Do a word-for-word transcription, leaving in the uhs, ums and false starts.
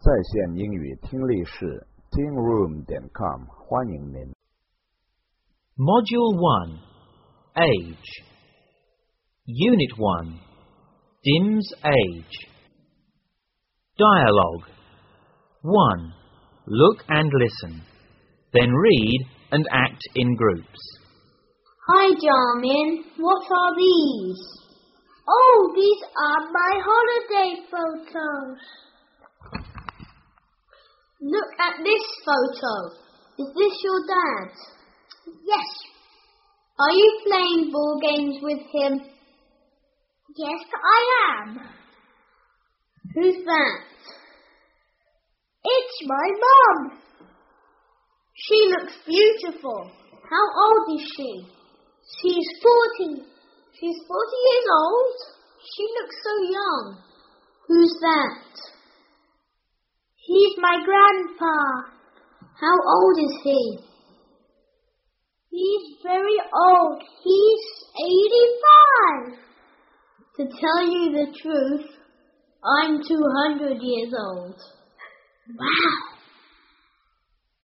在线英语听力室 teen room 点 com 欢迎您。 Module one, Age. Unit one, Dim's Age. Dialogue. one. Look and listen. Then read and act in groups. Hi, Jarmin. What are these? Oh, these are my holiday photos. Look at this photo. Is this your dad? Yes. Are you playing ball games with him? Yes, I am. Who's that? It's my mum. She looks beautiful. How old is she? She's forty. She's forty years old? She looks so young. Who's that? He's my grandpa. How old is he? He's very old. He's eighty-five. To tell you the truth, I'm two hundred years old. Wow.